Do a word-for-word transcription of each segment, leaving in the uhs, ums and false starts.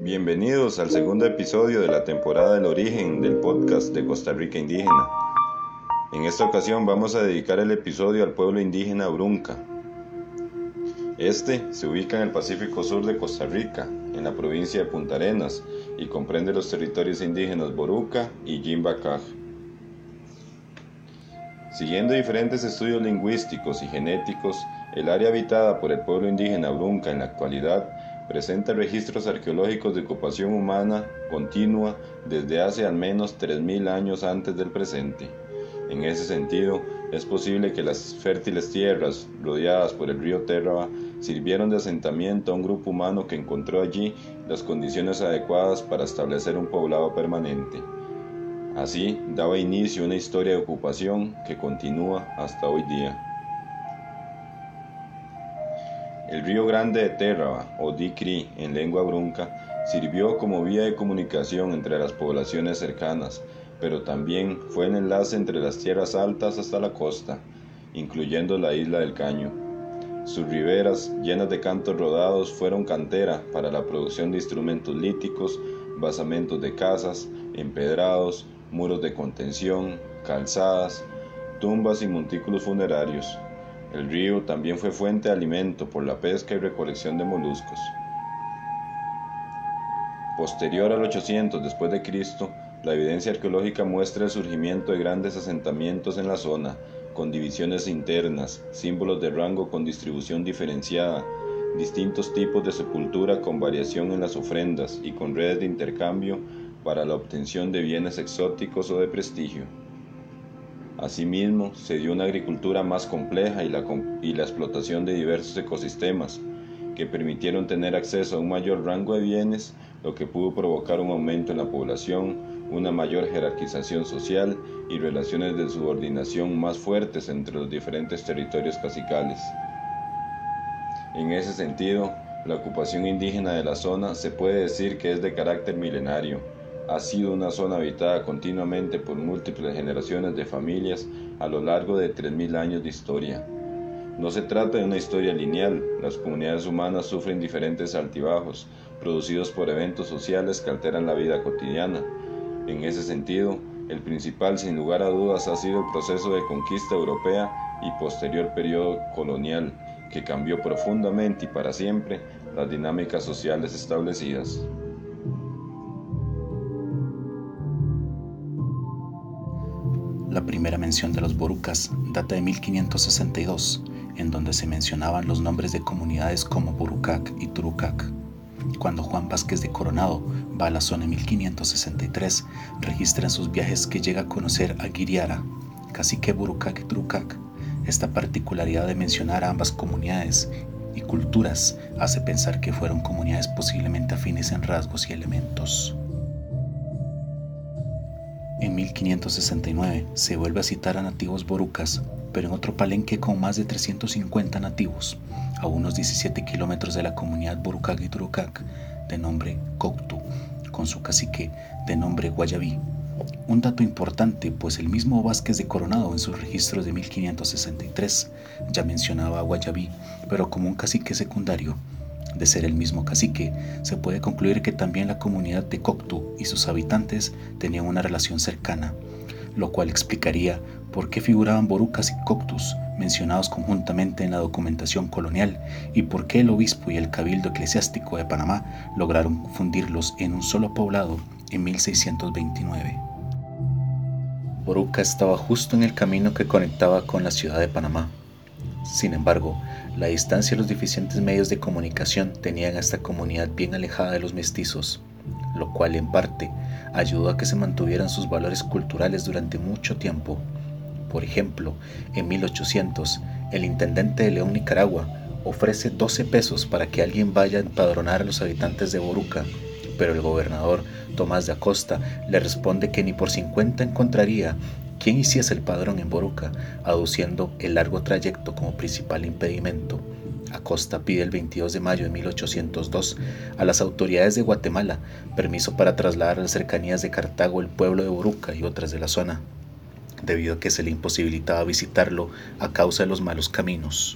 Bienvenidos al segundo episodio de la temporada del origen del podcast de Costa Rica Indígena. En esta ocasión vamos a dedicar el episodio al pueblo indígena Brunca. Este se ubica en el Pacífico Sur de Costa Rica, en la provincia de Punta Arenas, y comprende los territorios indígenas Boruca y Jimbacaj. Siguiendo diferentes estudios lingüísticos y genéticos, el área habitada por el pueblo indígena Brunca en la actualidad presenta registros arqueológicos de ocupación humana continua desde hace al menos tres mil años antes del presente. En ese sentido, es posible que las fértiles tierras rodeadas por el río Terraba sirvieron de asentamiento a un grupo humano que encontró allí las condiciones adecuadas para establecer un poblado permanente. Así, daba inicio a una historia de ocupación que continúa hasta hoy día. El río Grande de Terraba, o Dicri en lengua brunca, sirvió como vía de comunicación entre las poblaciones cercanas, pero también fue el enlace entre las tierras altas hasta la costa, incluyendo la isla del Caño. Sus riberas, llenas de cantos rodados, fueron cantera para la producción de instrumentos líticos, basamentos de casas, empedrados, muros de contención, calzadas, tumbas y montículos funerarios. El río también fue fuente de alimento por la pesca y recolección de moluscos. Posterior al ochocientos después de Cristo, la evidencia arqueológica muestra el surgimiento de grandes asentamientos en la zona, con divisiones internas, símbolos de rango con distribución diferenciada, distintos tipos de sepultura con variación en las ofrendas y con redes de intercambio para la obtención de bienes exóticos o de prestigio. Asimismo, se dio una agricultura más compleja y la, y la explotación de diversos ecosistemas, que permitieron tener acceso a un mayor rango de bienes, lo que pudo provocar un aumento en la población, una mayor jerarquización social y relaciones de subordinación más fuertes entre los diferentes territorios cacicales. En ese sentido, la ocupación indígena de la zona se puede decir que es de carácter milenario. Ha sido una zona habitada continuamente por múltiples generaciones de familias a lo largo de tres mil años de historia. No se trata de una historia lineal, las comunidades humanas sufren diferentes altibajos, producidos por eventos sociales que alteran la vida cotidiana. En ese sentido, el principal sin lugar a dudas ha sido el proceso de conquista europea y posterior periodo colonial, que cambió profundamente y para siempre las dinámicas sociales establecidas. La primera mención de los borucas data de mil quinientos sesenta y dos, en donde se mencionaban los nombres de comunidades como Borucac y Turucac. Cuando Juan Vázquez de Coronado va a la zona en mil quinientos sesenta y tres, registra en sus viajes que llega a conocer a Guiriara, cacique Borucac y Turucac. Esta particularidad de mencionar a ambas comunidades y culturas hace pensar que fueron comunidades posiblemente afines en rasgos y elementos. En mil quinientos sesenta y nueve se vuelve a citar a nativos borucas, pero en otro palenque con más de trescientos cincuenta nativos, a unos diecisiete kilómetros de la comunidad Borucac y Turucac, de nombre Coctu, con su cacique de nombre Guayabí. Un dato importante, pues el mismo Vázquez de Coronado en sus registros de mil quinientos sesenta y tres ya mencionaba a Guayabí, pero como un cacique secundario. De ser el mismo cacique, se puede concluir que también la comunidad de Coctu y sus habitantes tenían una relación cercana, lo cual explicaría por qué figuraban borucas y coctus mencionados conjuntamente en la documentación colonial y por qué el obispo y el cabildo eclesiástico de Panamá lograron fundirlos en un solo poblado en mil seiscientos veintinueve. Boruca estaba justo en el camino que conectaba con la ciudad de Panamá. Sin embargo, la distancia y los deficientes medios de comunicación tenían a esta comunidad bien alejada de los mestizos, lo cual en parte ayudó a que se mantuvieran sus valores culturales durante mucho tiempo. Por ejemplo, en mil ochocientos, el intendente de León, Nicaragua, ofrece doce pesos para que alguien vaya a empadronar a los habitantes de Boruca, pero el gobernador Tomás de Acosta le responde que ni por cincuenta encontraría quien hiciese el padrón en Boruca, aduciendo el largo trayecto como principal impedimento. Acosta pide el veintidós de mayo de mil ochocientos dos a las autoridades de Guatemala permiso para trasladar a las cercanías de Cartago el pueblo de Boruca y otras de la zona, debido a que se le imposibilitaba visitarlo a causa de los malos caminos.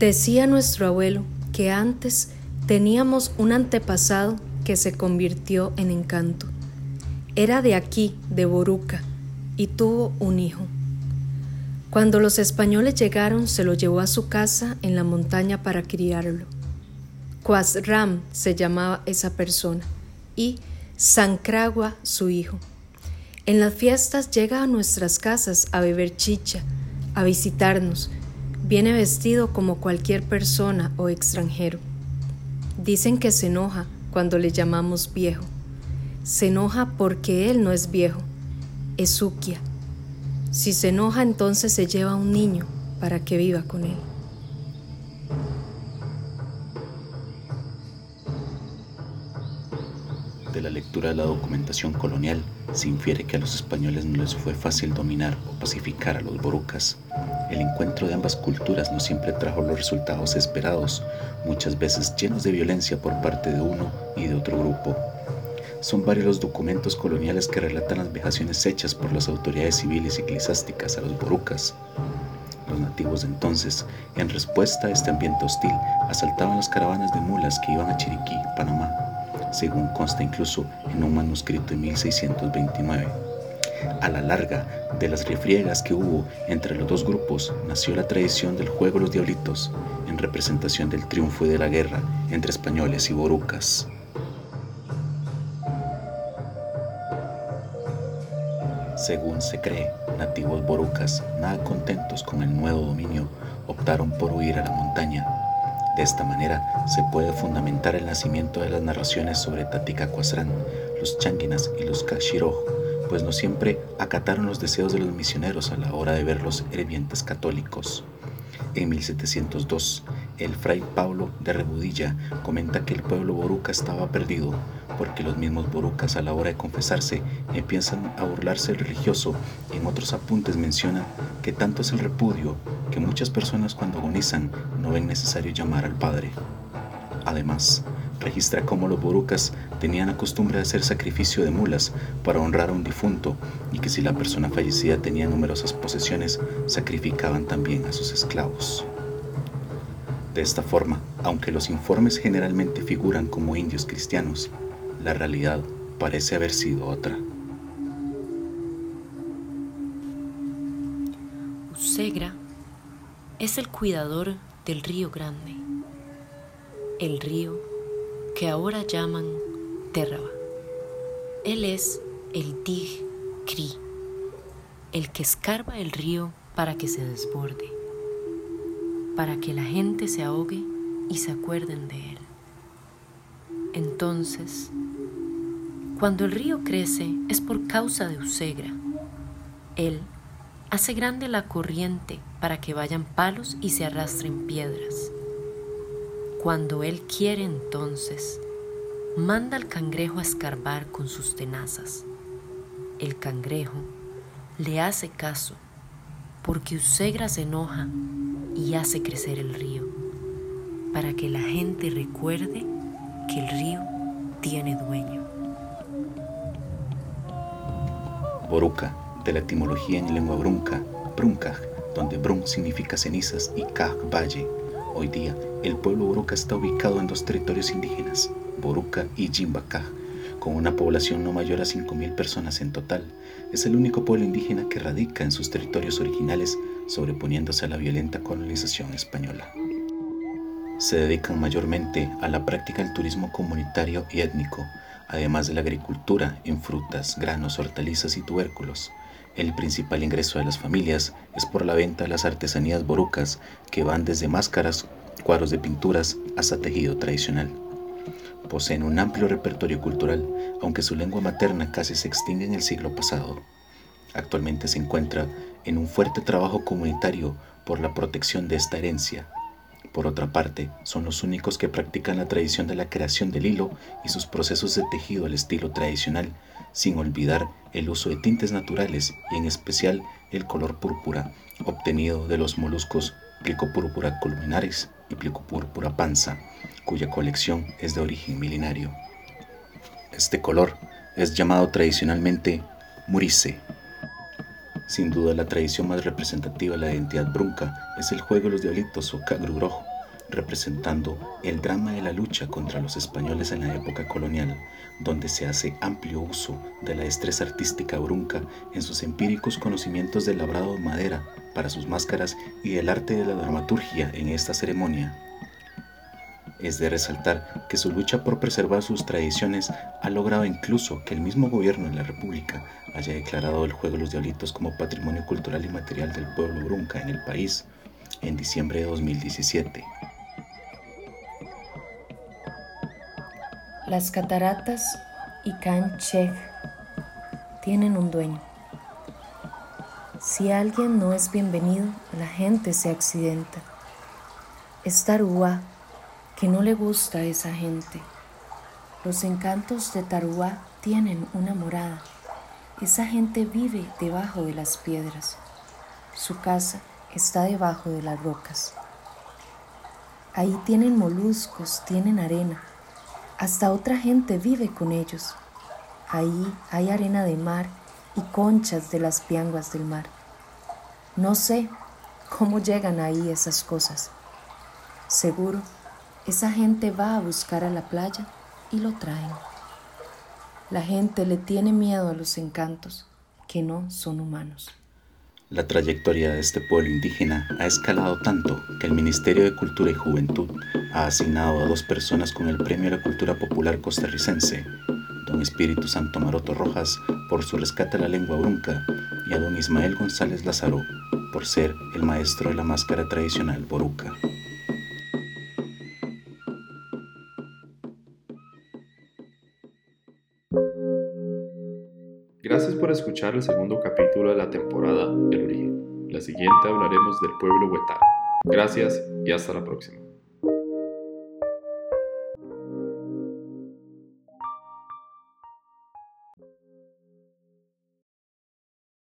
Decía nuestro abuelo que antes teníamos un antepasado que se convirtió en encanto. Era de aquí, de Boruca, y tuvo un hijo. Cuando los españoles llegaron, se lo llevó a su casa en la montaña para criarlo. Cuasram se llamaba esa persona y Sancragua su hijo. En las fiestas llega a nuestras casas a beber chicha, a visitarnos. Viene vestido como cualquier persona o extranjero. Dicen que se enoja cuando le llamamos viejo. Se enoja porque él no es viejo, es Sukia. Si se enoja, entonces se lleva a un niño para que viva con él. De la lectura de la documentación colonial se infiere que a los españoles no les fue fácil dominar o pacificar a los borucas. El encuentro de ambas culturas no siempre trajo los resultados esperados, muchas veces llenos de violencia por parte de uno y de otro grupo. Son varios los documentos coloniales que relatan las vejaciones hechas por las autoridades civiles y eclesiásticas a los borucas. Los nativos de entonces, en respuesta a este ambiente hostil, asaltaban las caravanas de mulas que iban a Chiriquí, Panamá, según consta incluso en un manuscrito de mil seiscientos veintinueve. A la larga de las refriegas que hubo entre los dos grupos, nació la tradición del juego de los diablitos, en representación del triunfo y de la guerra entre españoles y borucas. Según se cree, nativos borucas, nada contentos con el nuevo dominio, optaron por huir a la montaña. De esta manera se puede fundamentar el nacimiento de las narraciones sobre Tatica Cuasrán, los Changuinas y los Cachiroj, pues no siempre acataron los deseos de los misioneros a la hora de ver los hervientes católicos. En mil setecientos dos, el fray Pablo de Rebudilla comenta que el pueblo boruca estaba perdido porque los mismos borucas a la hora de confesarse empiezan a burlarse del religioso y en otros apuntes mencionan que tanto es el repudio que muchas personas cuando agonizan no ven necesario llamar al Padre. Además, registra cómo los borucas tenían la costumbre de hacer sacrificio de mulas para honrar a un difunto y que si la persona fallecida tenía numerosas posesiones, sacrificaban también a sus esclavos. De esta forma, aunque los informes generalmente figuran como indios cristianos, la realidad parece haber sido otra. Usegra es el cuidador del río Grande, el río que ahora llaman Terraba. Él es el Dig Cri, el que escarba el río para que se desborde, para que la gente se ahogue y se acuerden de él. Entonces, cuando el río crece es por causa de Usegra. Él hace grande la corriente para que vayan palos y se arrastren piedras. Cuando él quiere, entonces, manda al cangrejo a escarbar con sus tenazas. El cangrejo le hace caso porque Usegra se enoja y hace crecer el río para que la gente recuerde que el río tiene dueño. Boruca, de la etimología en lengua brunca, bruncaj, donde brun significa cenizas y kaj, valle. Hoy día, el pueblo boruca está ubicado en dos territorios indígenas, Boruca y Jimbacaj, con una población no mayor a cinco mil personas en total. Es el único pueblo indígena que radica en sus territorios originales, sobreponiéndose a la violenta colonización española. Se dedican mayormente a la práctica del turismo comunitario y étnico, además de la agricultura en frutas, granos, hortalizas y tubérculos. El principal ingreso de las familias es por la venta de las artesanías borucas, que van desde máscaras, cuadros de pinturas hasta tejido tradicional. Poseen un amplio repertorio cultural, aunque su lengua materna casi se extingue en el siglo pasado. Actualmente se encuentra en un fuerte trabajo comunitario por la protección de esta herencia. Por otra parte, son los únicos que practican la tradición de la creación del hilo y sus procesos de tejido al estilo tradicional, sin olvidar el uso de tintes naturales y en especial el color púrpura, obtenido de los moluscos Plicopurpura culminaris y Plicopurpura panza, cuya colección es de origen milenario. Este color es llamado tradicionalmente murice. Sin duda, la tradición más representativa de la identidad brunca es el juego de los diablitos o Cagrugroj, representando el drama de la lucha contra los españoles en la época colonial, donde se hace amplio uso de la destreza artística brunca en sus empíricos conocimientos del labrado de madera para sus máscaras y del arte de la dramaturgia en esta ceremonia. Es de resaltar que su lucha por preservar sus tradiciones ha logrado incluso que el mismo gobierno de la República haya declarado el juego de los diablitos como patrimonio cultural y material del pueblo brunca en el país en diciembre de dos mil diecisiete. Las cataratas Ican Cheg tienen un dueño. Si alguien no es bienvenido, la gente se accidenta. Es Taruá, que no le gusta a esa gente. Los encantos de Taruá tienen una morada. Esa gente vive debajo de las piedras. Su casa está debajo de las rocas. Ahí tienen moluscos, tienen arena. Hasta otra gente vive con ellos. Ahí hay arena de mar y conchas de las pianguas del mar. No sé cómo llegan ahí esas cosas. Seguro, esa gente va a buscar a la playa y lo traen. La gente le tiene miedo a los encantos, que no son humanos. La trayectoria de este pueblo indígena ha escalado tanto que el Ministerio de Cultura y Juventud ha asignado a dos personas con el Premio a la Cultura Popular Costarricense, don Espíritu Santo Maroto Rojas por su rescate a la lengua brunca y a don Ismael González Lázaro por ser el maestro de la máscara tradicional boruca. Gracias por escuchar el segundo capítulo de la temporada El Origen. La siguiente hablaremos del pueblo huetar. Gracias y hasta la próxima.